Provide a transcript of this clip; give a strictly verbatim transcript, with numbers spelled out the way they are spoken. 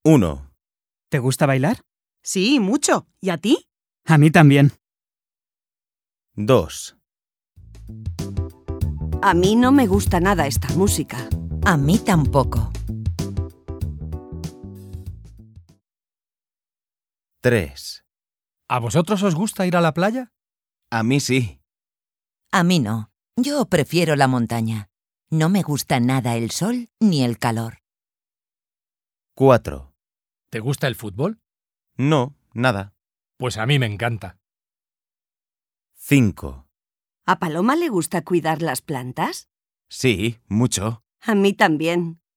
uno. ¿Te gusta bailar? Sí, mucho. ¿Y a ti? A mí también. dos. A mí no me gusta nada esta música. A mí tampoco. tres. ¿A vosotros os gusta ir a la playa? A mí sí. A mí no. Yo prefiero la montaña. No me gusta nada el sol ni el calor. cuatro. ¿Te gusta el fútbol? No, nada. Pues a mí me encanta. cinco. ¿A Paloma le gusta cuidar las plantas? Sí, mucho. A mí también.